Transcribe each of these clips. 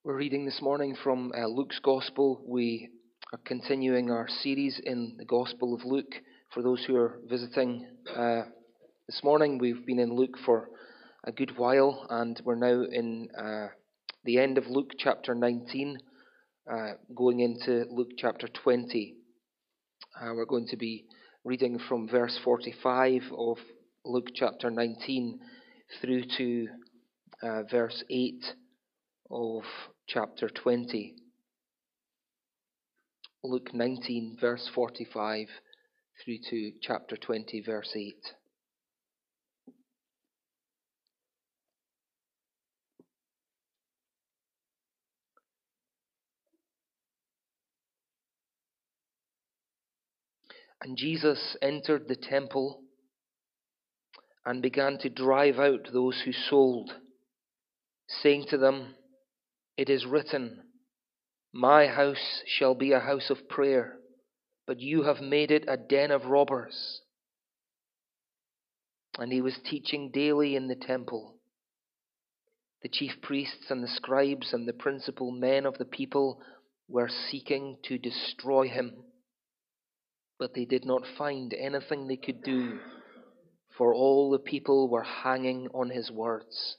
We're reading this morning from Luke's Gospel. We are continuing our series in the Gospel of Luke. For those who are visiting this morning, we've been in Luke for a good while, and we're now in the end of Luke chapter 19, going into Luke chapter 20. We're going to be reading from verse 45 of Luke chapter 19 through to verse 8 of chapter 20. Luke 19 verse 45 through to chapter 20 verse 8. And Jesus entered the temple and began to drive out those who sold, saying to them, "It is written, 'My house shall be a house of prayer,' but you have made it a den of robbers." And he was teaching daily in the temple. The chief priests and the scribes and the principal men of the people were seeking to destroy him, but they did not find anything they could do, for all the people were hanging on his words.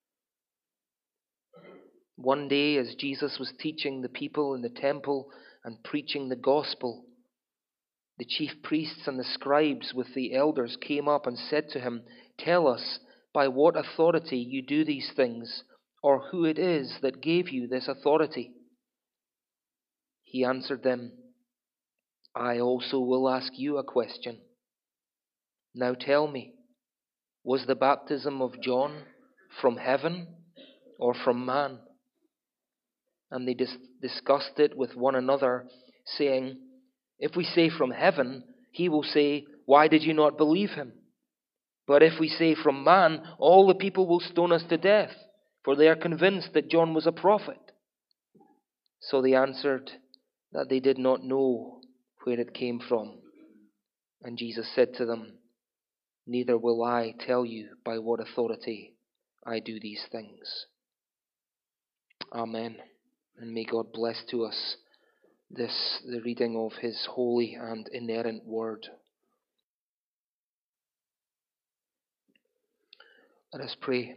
One day, as Jesus was teaching the people in the temple and preaching the gospel, the chief priests and the scribes with the elders came up and said to him, "Tell us, by what authority you do these things, or who it is that gave you this authority?" He answered them, "I also will ask you a question. Now tell me, was the baptism of John from heaven or from man?" And they discussed it with one another, saying, "If we say from heaven, he will say, 'Why did you not believe him?' But if we say from man, all the people will stone us to death, for they are convinced that John was a prophet." So they answered that they did not know where it came from. And Jesus said to them, "Neither will I tell you by what authority I do these things." Amen. And may God bless to us the reading of his holy and inerrant word. Let us pray.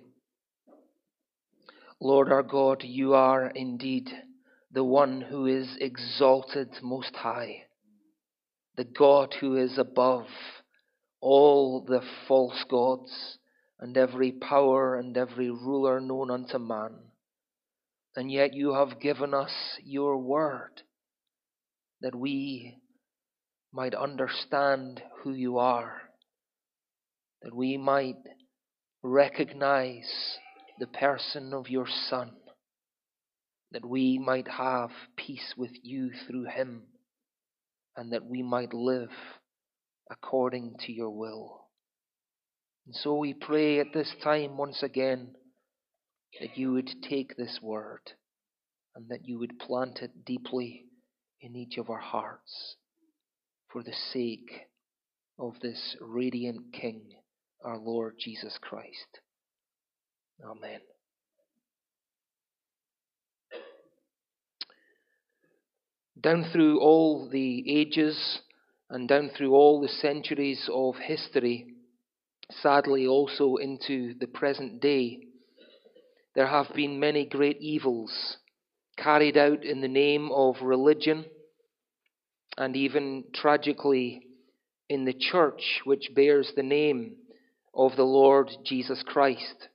Lord our God, you are indeed the one who is exalted most high, the God who is above all the false gods and every power and every ruler known unto man. And yet you have given us your word that we might understand who you are, that we might recognize the person of your Son, that we might have peace with you through him, and that we might live according to your will. And so we pray at this time once again that you would take this word and that you would plant it deeply in each of our hearts for the sake of this radiant King, our Lord Jesus Christ. Amen. Down through all the ages and down through all the centuries of history, sadly also into the present day, there have been many great evils carried out in the name of religion, and even tragically in the church which bears the name of the Lord Jesus Christ.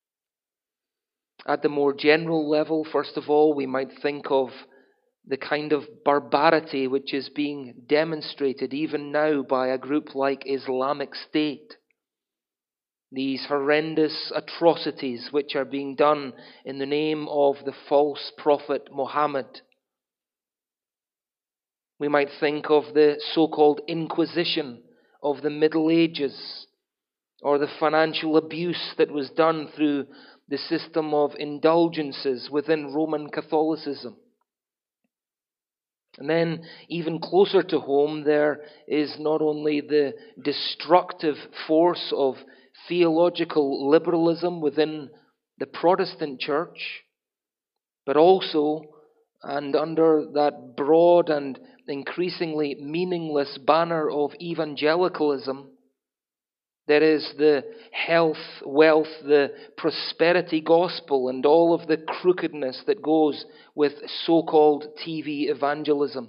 At the more general level, first of all, we might think of the kind of barbarity which is being demonstrated even now by a group like Islamic State. These horrendous atrocities which are being done in the name of the false prophet Muhammad. We might think of the so-called Inquisition of the Middle Ages, or the financial abuse that was done through the system of indulgences within Roman Catholicism. And then, even closer to home, there is not only the destructive force of theological liberalism within the Protestant church, but also, and under that broad and increasingly meaningless banner of evangelicalism, there is the health, wealth, the prosperity gospel, and all of the crookedness that goes with so-called TV evangelism.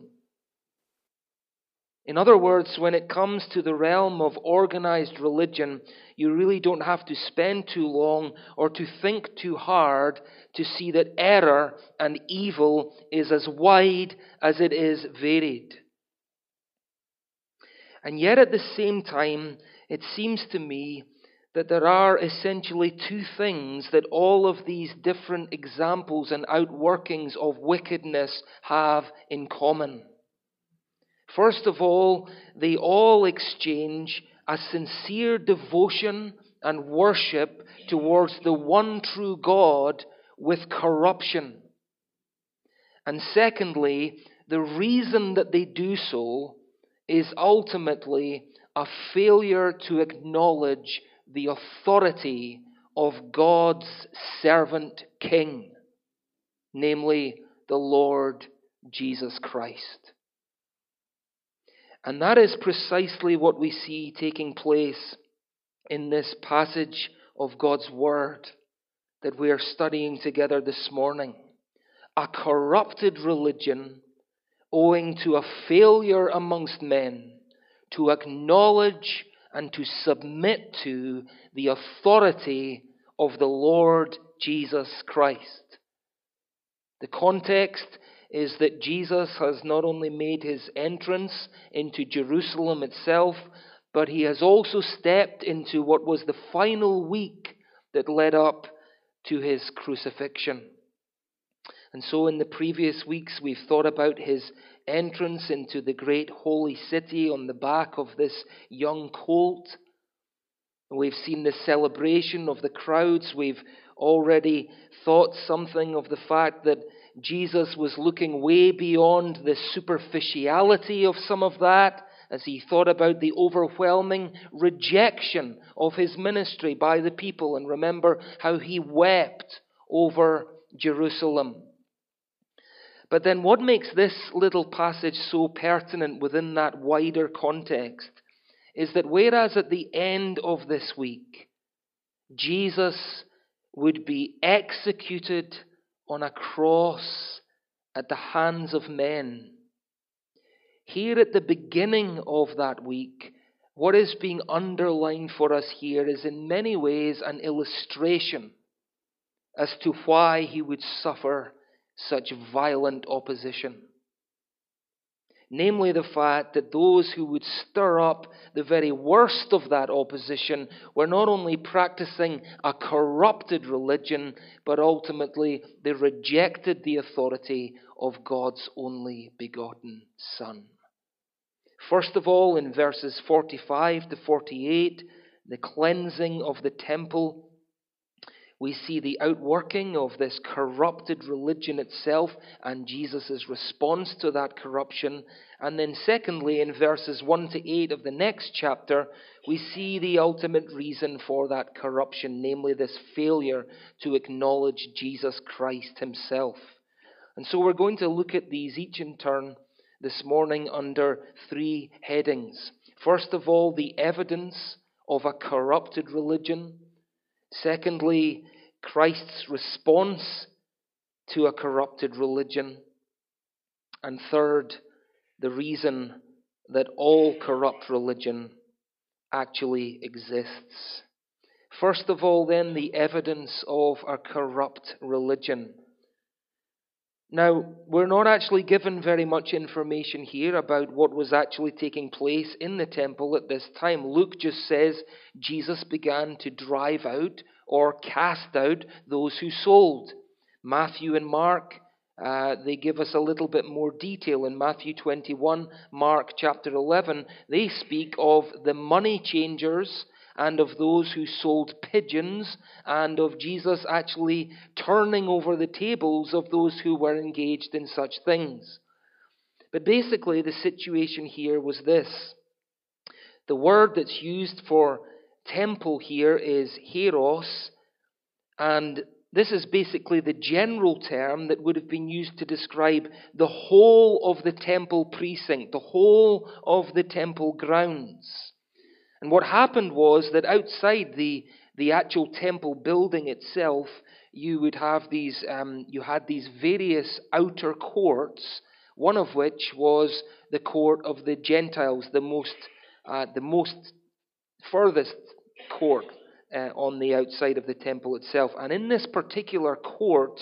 In other words, when it comes to the realm of organized religion, you really don't have to spend too long or to think too hard to see that error and evil is as wide as it is varied. And yet at the same time, it seems to me that there are essentially two things that all of these different examples and outworkings of wickedness have in common. First of all, they all exchange a sincere devotion and worship towards the one true God with corruption. And secondly, the reason that they do so is ultimately a failure to acknowledge the authority of God's servant king, namely the Lord Jesus Christ. And that is precisely what we see taking place in this passage of God's Word that we are studying together this morning. A corrupted religion owing to a failure amongst men to acknowledge and to submit to the authority of the Lord Jesus Christ. The context is that Jesus has not only made his entrance into Jerusalem itself, but he has also stepped into what was the final week that led up to his crucifixion. And so in the previous weeks we've thought about his entrance into the great holy city on the back of this young colt. We've seen the celebration of the crowds. We've already thought something of the fact that Jesus was looking way beyond the superficiality of some of that as he thought about the overwhelming rejection of his ministry by the people. And remember how he wept over Jerusalem. But then what makes this little passage so pertinent within that wider context is that whereas at the end of this week, Jesus would be executed on a cross at the hands of men, here at the beginning of that week, what is being underlined for us here is in many ways an illustration as to why he would suffer such violent opposition. Namely, the fact that those who would stir up the very worst of that opposition were not only practicing a corrupted religion, but ultimately they rejected the authority of God's only begotten Son. First of all, in verses 45 to 48, the cleansing of the temple, we see the outworking of this corrupted religion itself and Jesus' response to that corruption. And then secondly, in verses 1 to 8 of the next chapter, we see the ultimate reason for that corruption, namely this failure to acknowledge Jesus Christ himself. And so we're going to look at these each in turn this morning under three headings. First of all, the evidence of a corrupted religion. Secondly, Christ's response to a corrupted religion. And third, the reason that all corrupt religion actually exists. First of all, then, the evidence of a corrupt religion. Now, we're not actually given very much information here about what was actually taking place in the temple at this time. Luke just says Jesus began to drive out or cast out those who sold. Matthew and Mark, they give us a little bit more detail. In Matthew 21, Mark chapter 11, they speak of the money changers and of those who sold pigeons, and of Jesus actually turning over the tables of those who were engaged in such things. But basically, the situation here was this. The word that's used for temple here is hieros, and This is basically the general term that would have been used to describe the whole of the temple precinct, the whole of the temple grounds. And what happened was that outside the actual temple building itself, you would have these various outer courts, one of which was the court of the Gentiles, the most furthest court on the outside of the temple itself. And in this particular court,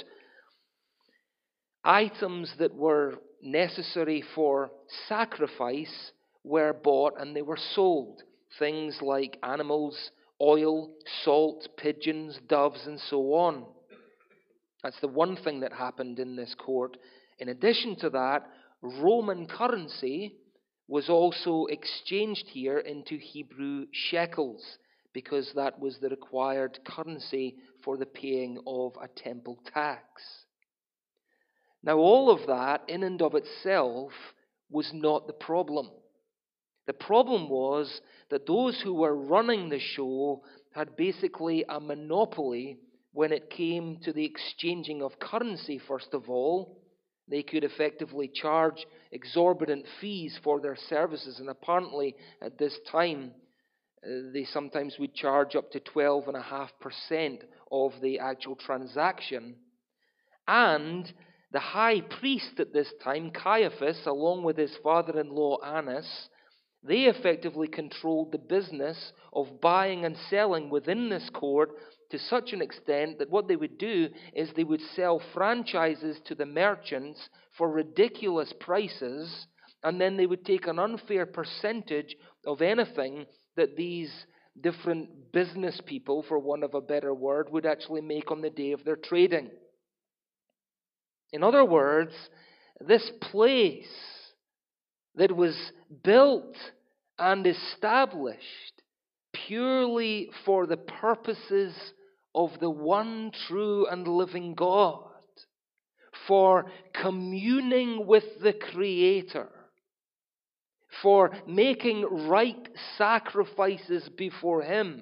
items that were necessary for sacrifice were bought and they were sold. Things like animals, oil, salt, pigeons, doves, and so on. That's the one thing that happened in this court. In addition to that, Roman currency was also exchanged here into Hebrew shekels, because that was the required currency for the paying of a temple tax. Now, all of that, in and of itself, was not the problem. The problem was that those who were running the show had basically a monopoly when it came to the exchanging of currency, first of all. They could effectively charge exorbitant fees for their services, and apparently at this time, they sometimes would charge up to 12.5% of the actual transaction. And the high priest at this time, Caiaphas, along with his father-in-law Annas, they effectively controlled the business of buying and selling within this court to such an extent that what they would do is they would sell franchises to the merchants for ridiculous prices, and then they would take an unfair percentage of anything that these different business people, for want of a better word, would actually make on the day of their trading. In other words, this place that was built and established purely for the purposes of the one true and living God, for communing with the Creator, for making right sacrifices before Him,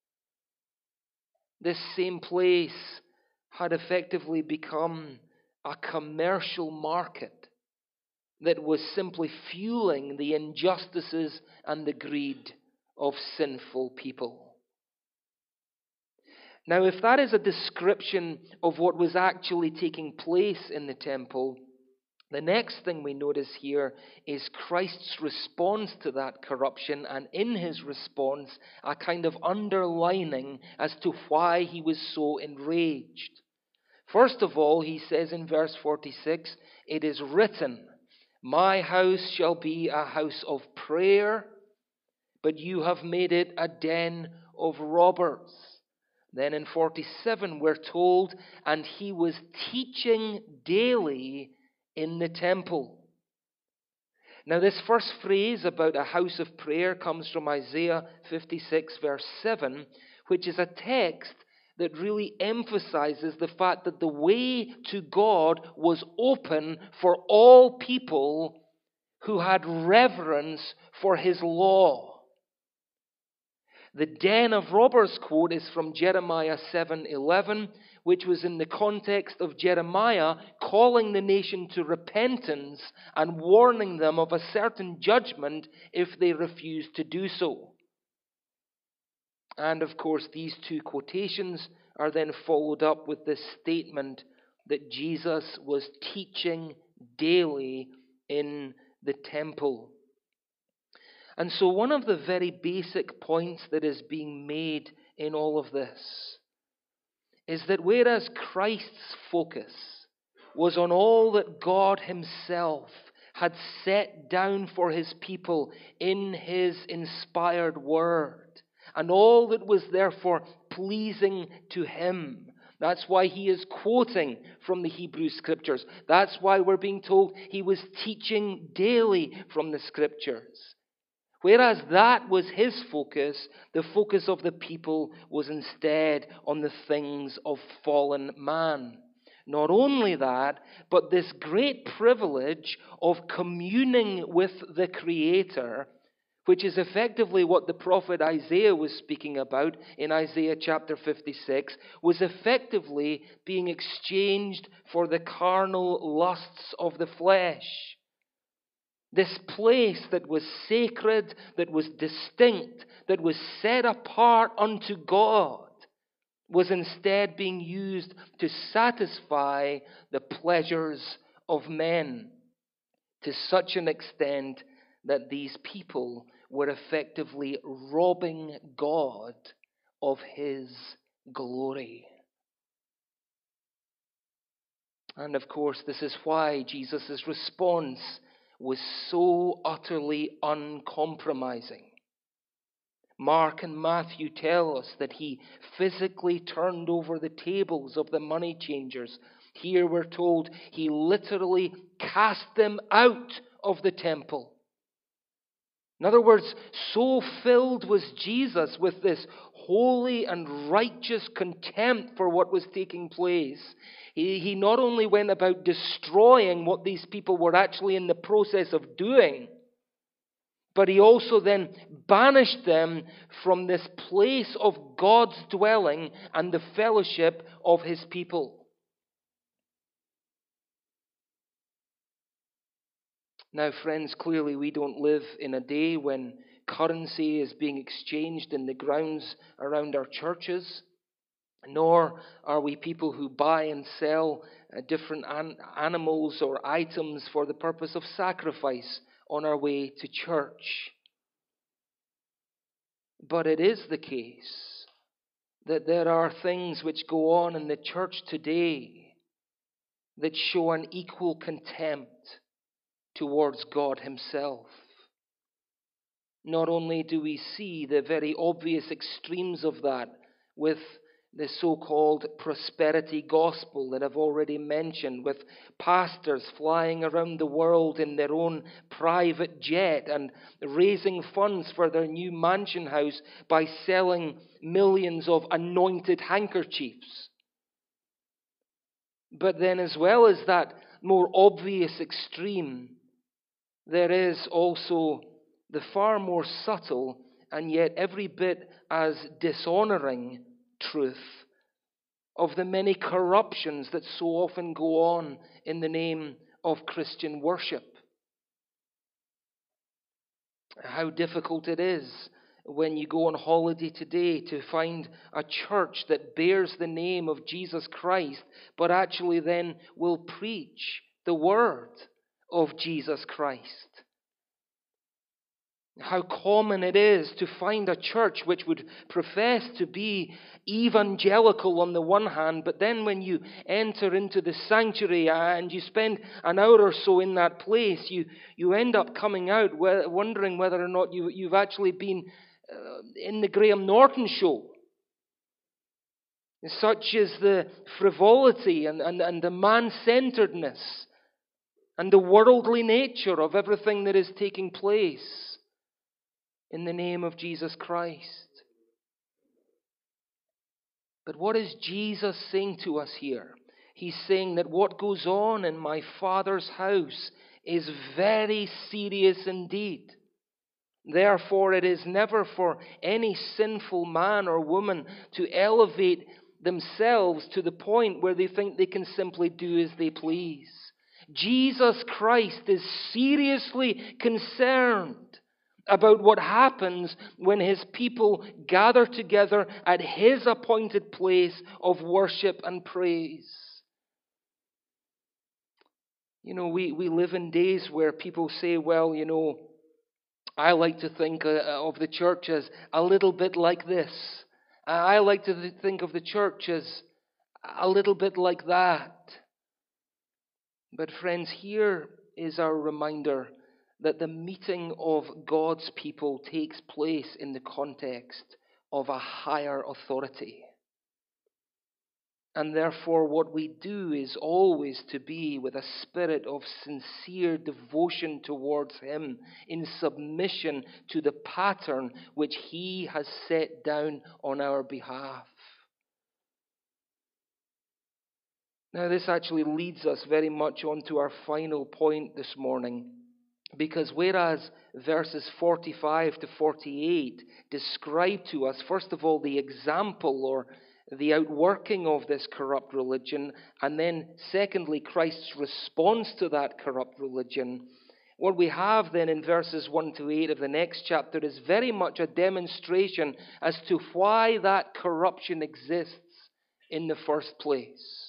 this same place had effectively become a commercial market that was simply fueling the injustices and the greed of sinful people. Now, if that is a description of what was actually taking place in the temple, the next thing we notice here is Christ's response to that corruption, and in his response, a kind of underlining as to why he was so enraged. First of all, he says in verse 46, "It is written, 'My house shall be a house of prayer, but you have made it a den of robbers.'" Then in 47 we're told, "And he was teaching daily in the temple." Now this first phrase about a house of prayer comes from Isaiah 56 verse 7, which is a text that really emphasizes the fact that the way to God was open for all people who had reverence for his law. The den of robbers quote is from Jeremiah 7:11, which was in the context of Jeremiah calling the nation to repentance and warning them of a certain judgment if they refused to do so. And of course, these two quotations are then followed up with this statement that Jesus was teaching daily in the temple. And so one of the very basic points that is being made in all of this is that whereas Christ's focus was on all that God himself had set down for his people in his inspired word, and all that was therefore pleasing to him, that's why he is quoting from the Hebrew Scriptures. That's why we're being told he was teaching daily from the Scriptures. Whereas that was his focus, the focus of the people was instead on the things of fallen man. Not only that, but this great privilege of communing with the Creator which is effectively what the prophet Isaiah was speaking about in Isaiah chapter 56, was effectively being exchanged for the carnal lusts of the flesh. This place that was sacred, that was distinct, that was set apart unto God, was instead being used to satisfy the pleasures of men, to such an extent that these people were effectively robbing God of His glory. And of course, this is why Jesus' response was so utterly uncompromising. Mark and Matthew tell us that He physically turned over the tables of the money changers. Here we're told He literally cast them out of the temple. In other words, so filled was Jesus with this holy and righteous contempt for what was taking place, he not only went about destroying what these people were actually in the process of doing, but He also then banished them from this place of God's dwelling and the fellowship of His people. Now, friends, clearly we don't live in a day when currency is being exchanged in the grounds around our churches, nor are we people who buy and sell different animals or items for the purpose of sacrifice on our way to church. But it is the case that there are things which go on in the church today that show an equal contempt towards God Himself. Not only do we see the very obvious extremes of that with the so-called prosperity gospel that I've already mentioned, with pastors flying around the world in their own private jet and raising funds for their new mansion house by selling millions of anointed handkerchiefs. But then, as well as that more obvious extreme, there is also the far more subtle and yet every bit as dishonoring truth of the many corruptions that so often go on in the name of Christian worship. How difficult it is when you go on holiday today to find a church that bears the name of Jesus Christ, but actually then will preach the word of Jesus Christ. How common it is to find a church which would profess to be evangelical on the one hand, but then when you enter into the sanctuary and you spend an hour or so in that place, you end up coming out wondering whether or not you've actually been in the Graham Norton show. Such is the frivolity and the man-centeredness and the worldly nature of everything that is taking place in the name of Jesus Christ. But what is Jesus saying to us here? He's saying that what goes on in my Father's house is very serious indeed. Therefore, it is never for any sinful man or woman to elevate themselves to the point where they think they can simply do as they please. Jesus Christ is seriously concerned about what happens when His people gather together at His appointed place of worship and praise. You know, we live in days where people say, well, you know, I like to think of the church as a little bit like this. I like to think of the church as a little bit like that. But friends, here is our reminder that the meeting of God's people takes place in the context of a higher authority. And therefore, what we do is always to be with a spirit of sincere devotion towards Him, in submission to the pattern which He has set down on our behalf. Now, this actually leads us very much on to our final point this morning. Because whereas verses 45 to 48 describe to us, first of all, the example or the outworking of this corrupt religion, and then secondly, Christ's response to that corrupt religion, what we have then in verses 1 to 8 of the next chapter is very much a demonstration as to why that corruption exists in the first place.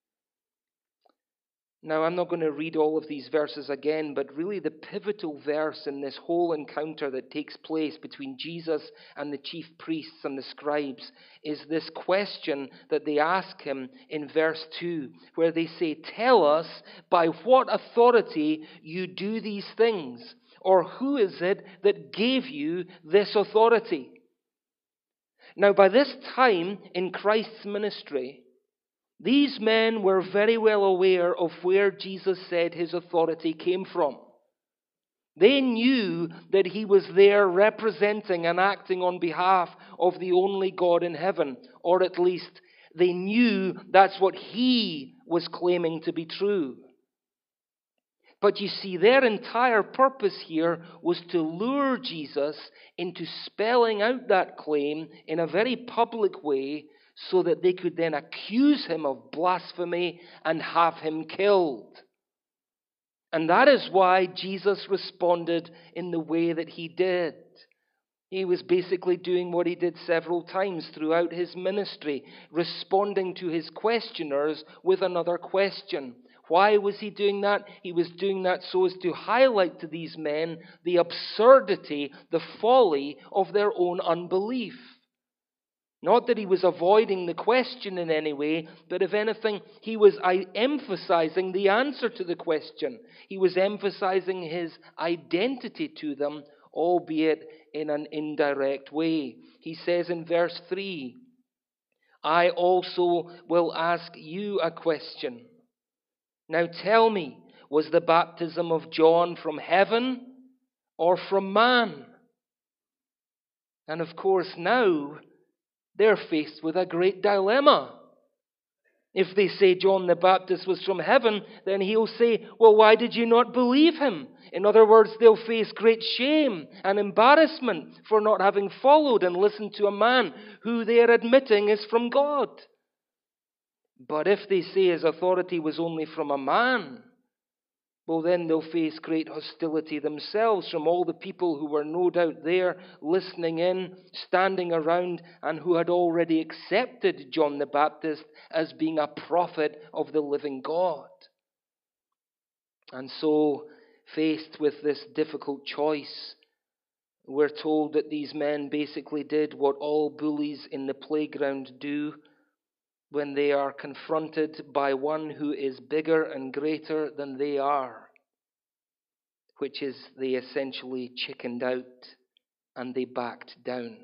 Now, I'm not going to read all of these verses again, but really the pivotal verse in this whole encounter that takes place between Jesus and the chief priests and the scribes is this question that they ask him in verse 2, where they say, "Tell us by what authority you do these things, or who is it that gave you this authority?" Now, by this time in Christ's ministry, these men were very well aware of where Jesus said his authority came from. They knew that he was there representing and acting on behalf of the only God in heaven, or at least they knew that's what he was claiming to be true. But you see, their entire purpose here was to lure Jesus into spelling out that claim in a very public way, so that they could then accuse him of blasphemy and have him killed. And that is why Jesus responded in the way that he did. He was basically doing what he did several times throughout his ministry, responding to his questioners with another question. Why was he doing that? He was doing that so as to highlight to these men the absurdity, the folly of their own unbelief. Not that he was avoiding the question in any way, but if anything, he was emphasizing the answer to the question. He was emphasizing his identity to them, albeit in an indirect way. He says in verse 3, "I also will ask you a question. Now tell me, was the baptism of John from heaven or from man?" And of course now, they're faced with a great dilemma. If they say John the Baptist was from heaven, then he'll say, "Well, why did you not believe him?" In other words, they'll face great shame and embarrassment for not having followed and listened to a man who they're admitting is from God. But if they say his authority was only from a man, well, then they'll face great hostility themselves from all the people who were no doubt there listening in, standing around, and who had already accepted John the Baptist as being a prophet of the living God. And so, faced with this difficult choice, we're told that these men basically did what all bullies in the playground do when they are confronted by one who is bigger and greater than they are, which is they essentially chickened out and they backed down.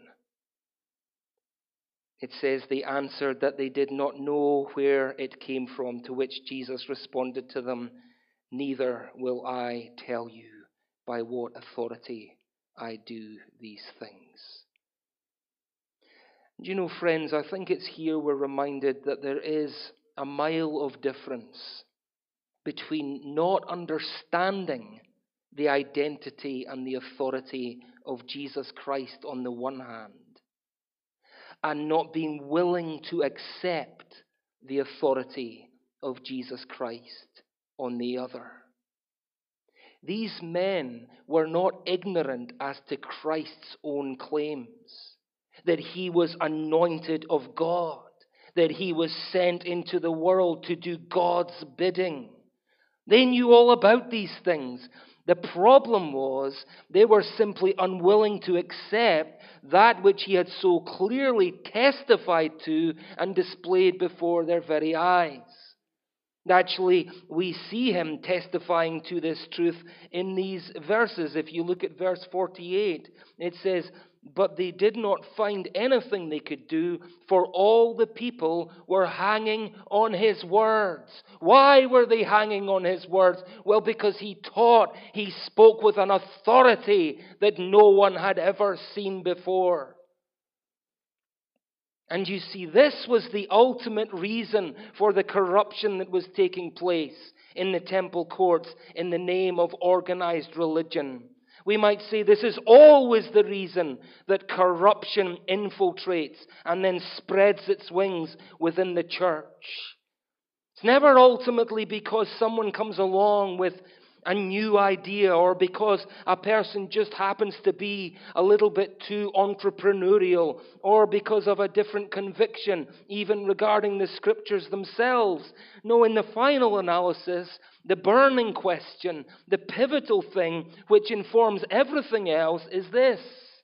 It says they answered that they did not know where it came from, to which Jesus responded to them, "Neither will I tell you by what authority I do these things." Do you know, friends, I think it's here we're reminded that there is a mile of difference between not understanding the identity and the authority of Jesus Christ on the one hand, and not being willing to accept the authority of Jesus Christ on the other. These men were not ignorant as to Christ's own claims, that he was anointed of God, that he was sent into the world to do God's bidding. They knew all about these things. The problem was they were simply unwilling to accept that which he had so clearly testified to and displayed before their very eyes. Actually, we see him testifying to this truth in these verses. If you look at verse 48, it says, "But they did not find anything they could do, for all the people were hanging on his words." Why were they hanging on his words? Well, because he taught, he spoke with an authority that no one had ever seen before. And you see, this was the ultimate reason for the corruption that was taking place in the temple courts in the name of organized religion. We might say this is always the reason that corruption infiltrates and then spreads its wings within the church. It's never ultimately because someone comes along with a new idea or because a person just happens to be a little bit too entrepreneurial or because of a different conviction, even regarding the scriptures themselves. No, in the final analysis, the burning question, the pivotal thing which informs everything else is this: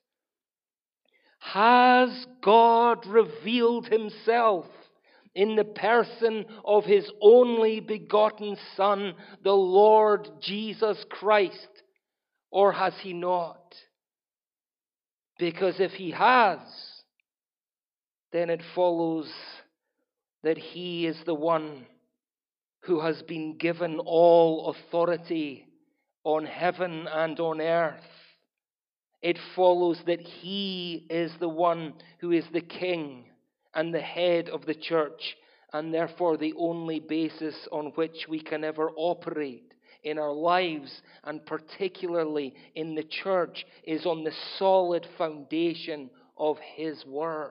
has God revealed himself in the person of his only begotten Son, the Lord Jesus Christ, or has he not? Because if he has, then it follows that he is the one who has been given all authority on heaven and on earth. It follows that he is the one who is the king and the head of the church, and therefore the only basis on which we can ever operate in our lives, and particularly in the church, is on the solid foundation of his word.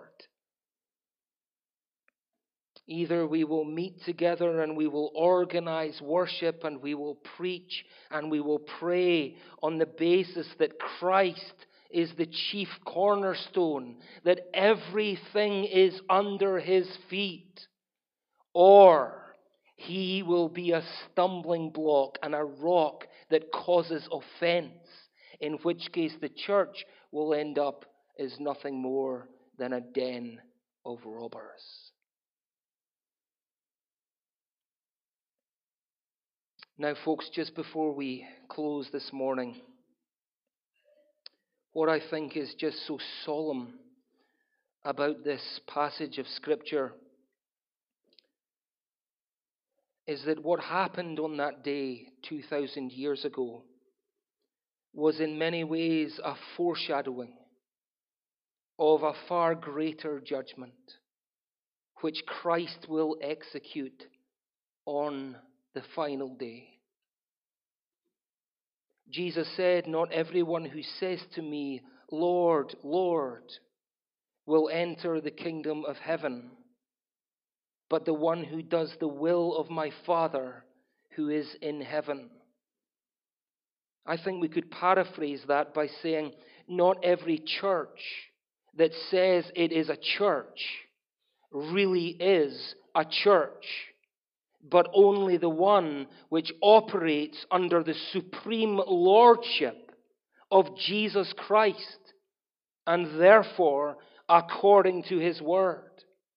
Either we will meet together and we will organize worship and we will preach and we will pray on the basis that Christ is the chief cornerstone, that everything is under his feet, or he will be a stumbling block and a rock that causes offense, in which case the church will end up as nothing more than a den of robbers. Now, folks, just before we close this morning, what I think is just so solemn about this passage of Scripture is that what happened on that day 2,000 years ago was in many ways a foreshadowing of a far greater judgment which Christ will execute on the final day. Jesus said, "Not everyone who says to me, 'Lord, Lord,' will enter the kingdom of heaven, but the one who does the will of my Father who is in heaven." I think we could paraphrase that by saying, not every church that says it is a church really is a church, but only the one which operates under the supreme lordship of Jesus Christ, and therefore according to his word.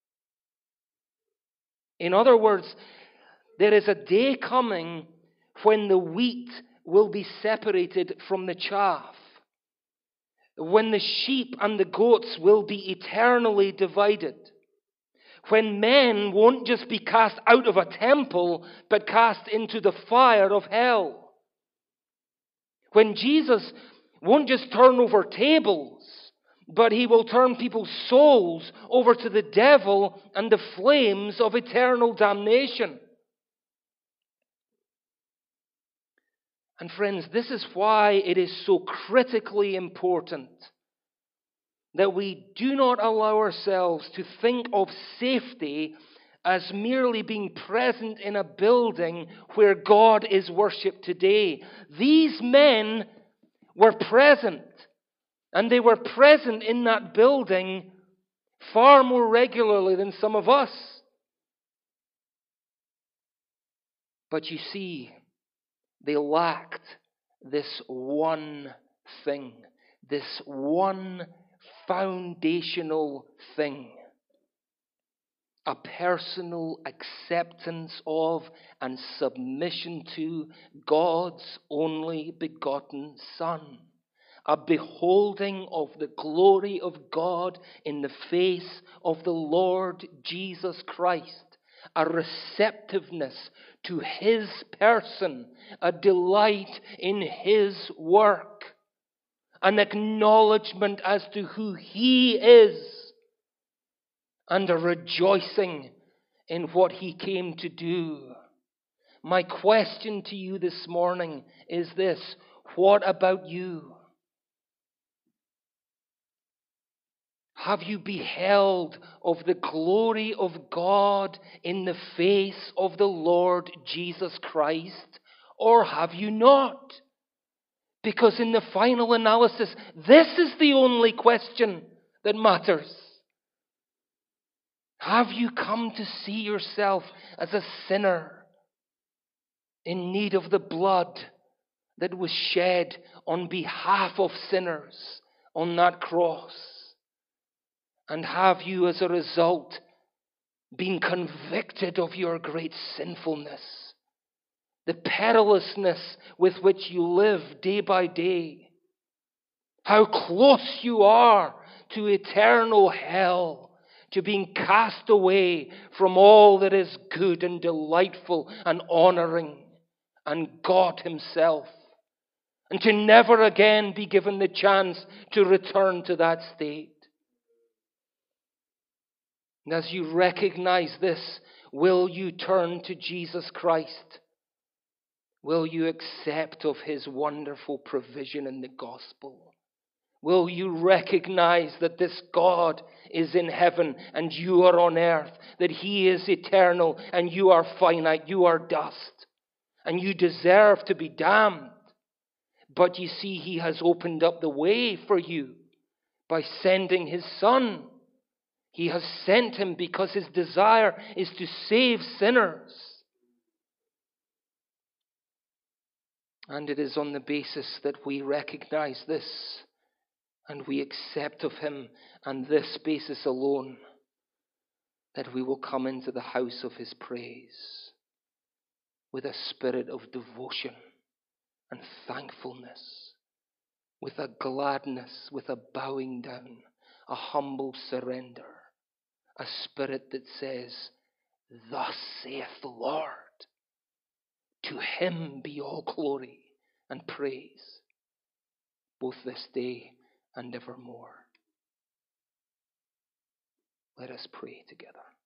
In other words, there is a day coming when the wheat will be separated from the chaff, when the sheep and the goats will be eternally divided, when men won't just be cast out of a temple, but cast into the fire of hell. When Jesus won't just turn over tables, but he will turn people's souls over to the devil and the flames of eternal damnation. And friends, this is why it is so critically important that we do not allow ourselves to think of safety as merely being present in a building where God is worshipped today. These men were present, and they were present in that building far more regularly than some of us. But you see, they lacked this one thing, this one foundational thing: a personal acceptance of and submission to God's only begotten Son, a beholding of the glory of God in the face of the Lord Jesus Christ, a receptiveness to his person, a delight in his work, an acknowledgement as to who he is, and a rejoicing in what he came to do. My question to you this morning is this: what about you? Have you beheld of the glory of God in the face of the Lord Jesus Christ, or have you not? Because in the final analysis, this is the only question that matters. Have you come to see yourself as a sinner in need of the blood that was shed on behalf of sinners on that cross? And have you, as a result, been convicted of your great sinfulness, the perilousness with which you live day by day, how close you are to eternal hell, to being cast away from all that is good and delightful and honoring, and God Himself, and to never again be given the chance to return to that state? And as you recognize this, will you turn to Jesus Christ? Will you accept of His wonderful provision in the gospel? Will you recognize that this God is in heaven and you are on earth, that He is eternal and you are finite, you are dust, and you deserve to be damned? But you see, He has opened up the way for you by sending His Son. He has sent Him because His desire is to save sinners. And it is on the basis that we recognize this and we accept of Him, and this basis alone, that we will come into the house of His praise with a spirit of devotion and thankfulness, with a gladness, with a bowing down, a humble surrender, a spirit that says, "Thus saith the Lord, to Him be all glory and praise, both this day and evermore." Let us pray together.